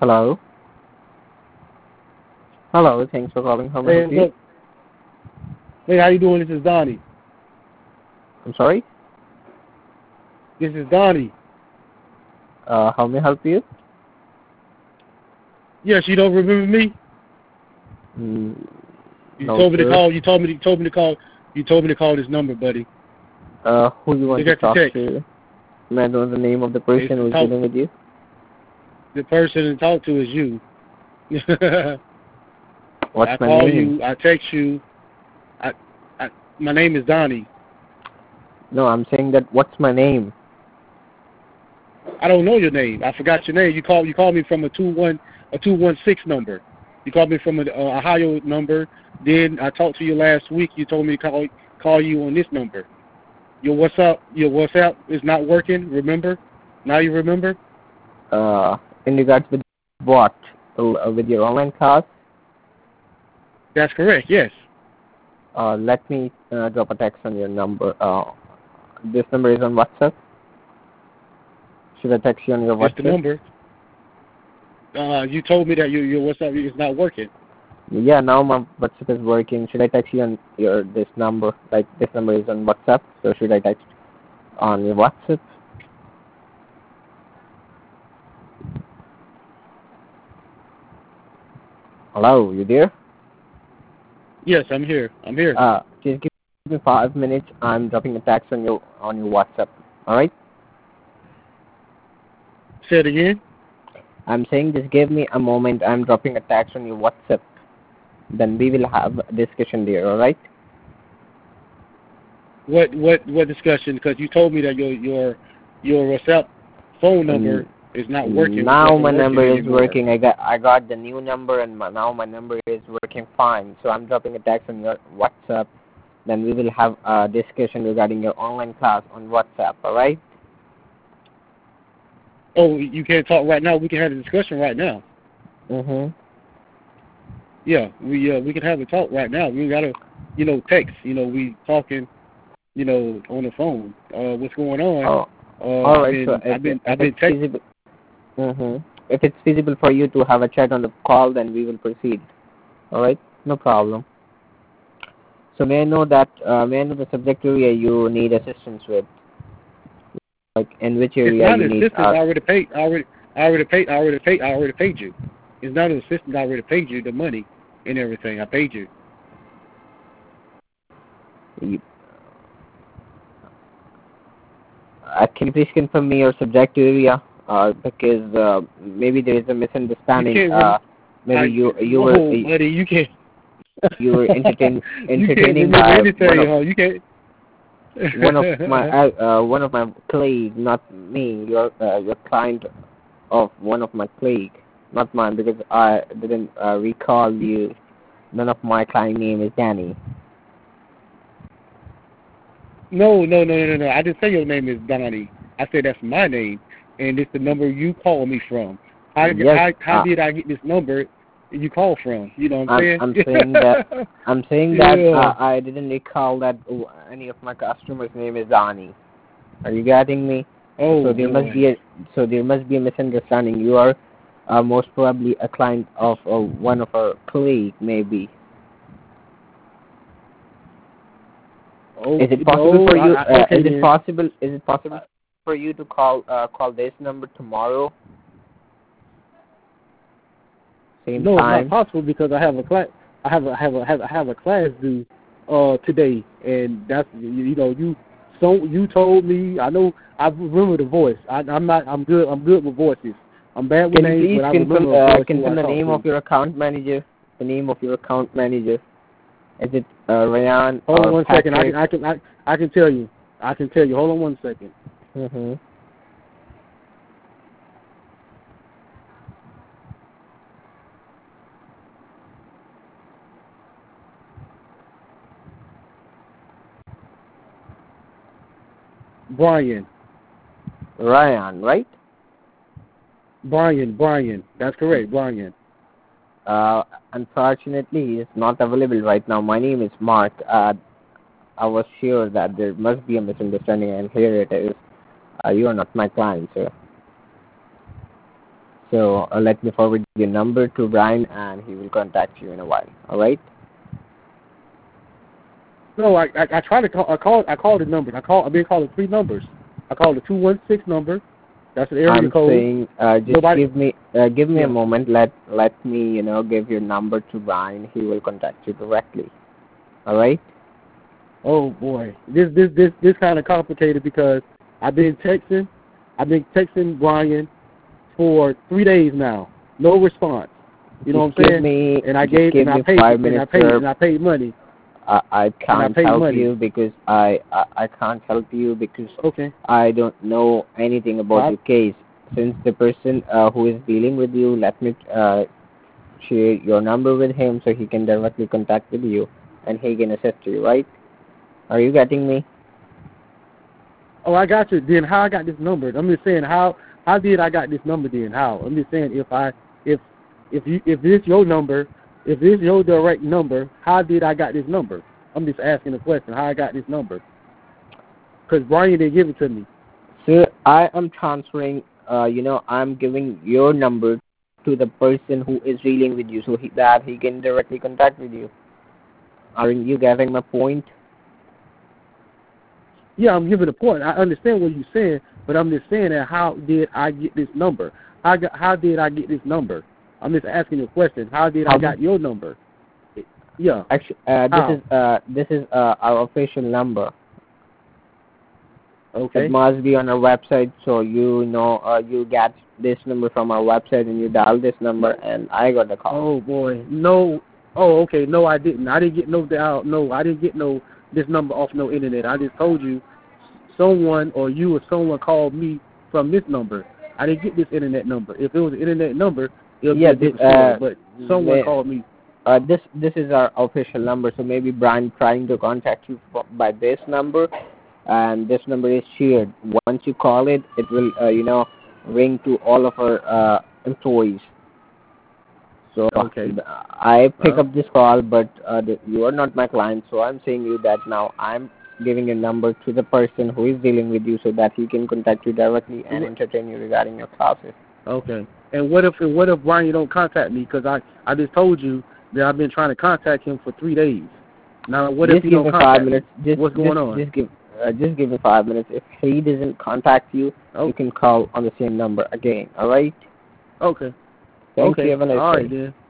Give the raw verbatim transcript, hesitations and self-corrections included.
Hello. Hello. Thanks for calling. How may I Hey, help what's you? up? Hey, how you doing? This is Donnie. I'm sorry. This is Donnie. Uh, how may I help you? Yes, you don't remember me? Mm, You no, told me to sir. call. You told me. To, you told me to call. You told me to call this number, buddy. Uh, who you I want to got your talk text. to? May I know the name of the It's person to who is talk. dealing with you? The person to talk to is you. What's I my call name? you. I text you. I, I. My name is Donnie. No, I'm saying that. What's my name? I don't know your name. I forgot your name. You called. You called me from a two one a two one six number. You called me from an uh, Ohio number. Then I talked to you last week. You told me to call call you on this number. Your WhatsApp, your WhatsApp is not working. Remember? Now you remember? Uh, in regards with what? Uh, with your online class? That's correct. Yes. Uh, let me uh, drop a text on your number. Uh, this number is on WhatsApp. Should I text you on your It's the WhatsApp? number. Uh, you told me that your your WhatsApp is not working. Yeah, now my WhatsApp is working. Should I text you on your this number? Like this number is on WhatsApp, so should I text on your WhatsApp? Hello, you there? Yes, I'm here. I'm here. Uh, just give me five minutes. I'm dropping a text on your on your WhatsApp. All right? Say it again. I'm saying just give me a moment. I'm dropping a text on your WhatsApp. Then we will have a discussion there. All right? What what what discussion? Because you told me that your your your WhatsApp phone Um, number is not working. now Wasn't my working number is anymore. working. I got I got the new number, and my, now my number is working fine. So I'm dropping a text on your WhatsApp. Then we will have a discussion regarding your online class on WhatsApp. All right? Oh, you can't talk right now. We can have a discussion right now. Mhm. Yeah, we uh, we can have a talk right now. We gotta, you know, text. You know, we talking. You know, on the phone. Uh, what's going on? Oh, Uh, all I've right. So been if I've been if I've it's been texting. feasible, mhm. If it's feasible for you to have a chat on the call, then we will proceed. All right? No problem. So may I know that uh, may I know the subject area you need assistance with? Like in which It's area not you an need? assistance. Uh, I already paid. I already. I already paid. I already paid. I already paid you. It's not an assistance. I already paid you the money and everything. I paid you. you uh, can you please confirm me your subject area? Uh, because uh, maybe there is a You misunderstanding. can't. Rem- Uh, maybe I you you were no, buddy. You can't. you were entertain You can't entertaining remember uh, one anything, of huh? You can't. one of my uh, uh, one of my colleague, not me, your uh, your client of one of my colleague, not mine, because I didn't uh, recall you. None of my client name is Danny. no, no, no, no, no. I didn't say your name is Donnie. I said that's my name, and it's the number you call me from. How Yes, how how uh, did I get this number you call from? You know what I'm I'm saying? I'm saying that I'm saying that Yeah. uh, I didn't recall that uh, any of my customers' name is Danny. Are you getting me? Oh So there must boy. be a so there must be a misunderstanding. You are uh, most probably a client of uh, one of our colleague, maybe. Oh Is it possible no. for I, you? I, Uh, okay is it then. possible? Is it Uh, possible for you to call uh, call this number tomorrow, same no, it's not time? possible because I have a class. I have a have a have a, have a class due uh today, and that's you, you know you so you told me. I know I remember the voice. I, I'm not. I'm good. I'm good with voices. I'm bad with Can you names, please but I confirm remember a uh, voice who I confirm the talked name of to. your account manager? The name of your account manager. Is it uh, Ryan Hold on or one second. I Patrick? can I can I, I can tell you. I can tell you. Hold on one second. Mm-hmm. Brian. Ryan, right? Brian. Brian. That's correct. Brian. Uh, unfortunately, he is not available right now. My name is Mark. Uh, I was sure that there must be a misunderstanding, and here it is. Uh, you are not my client, sir. So uh, let me forward your number to Brian, and he will contact you in a while. All right? No, I I, I tried to call. I called. I called the numbers. I called. I've been calling three numbers. I called the two one six number. That's an area I'm code. saying, uh, just Nobody, give me uh, give me yeah. a moment. Let let me you know give your number to Brian. He will contact you directly. All right? Oh boy, this this this this kind of complicated because I've been texting. I've been texting Brian for three days now. No response. You know Just what I'm give saying? me And I just gave give and I me paid five and I minutes, paid sir. and I paid money. I, I can't paid help money. you because I, I I can't help you because Okay. I don't know anything about Well, your case. Since the person uh, who is dealing with you, let me uh, share your number with him so he can directly contact with you and he can assist you. Right? Are you getting me? Oh, I got you. Then how I got this number? I'm just saying how how did I got this number? Then how? I'm just saying if I if if you if this your number, if this your direct number, how did I got this number? I'm just asking a question. How I got this number? Because Brian didn't give it to me. So I am transferring. Uh, you know, I'm giving your number to the person who is dealing with you, so he, that he can directly contact with you. Are you getting my point? Yeah, I'm giving a point. I understand what you're saying, but I'm just saying that how did I get this number? How got, how did I get this number? I'm just asking you a question. How did How I got your number? Yeah. Actually, uh, this How? is uh, this is uh, our official number. Okay. It must be on our website, so you know uh, you get this number from our website and you dial this number, and I got the call. Oh boy, no. Oh, okay. No, I didn't. I didn't get no dial. No, I didn't get no this number off no internet. I just told you someone or you or someone called me from this number. I didn't get this internet number. If it was an internet number, it would Yeah, be a this, different story. uh, But someone may, called me. uh, this this is our official number. So maybe Brian trying to contact you f- by this number, and this number is shared. Once you call it, it will uh, you know ring to all of our uh, employees. So Okay. I pick Well, up this call, but uh, the, you are not my client, so I'm saying you that now I'm giving a number to the person who is dealing with you so that he can contact you directly and entertain you regarding your classes. okay. And what if and what if Brian don't contact me? Because I, I just told you that I've been trying to contact him for three days. Now, what just if he give don't me contact five minutes. me? Just, What's going just, on? Just give, uh, just give me five minutes. If he doesn't contact you, Oh. you can call on the same number again. All right? Okay. Thank okay. you. Have a nice All day. right, then.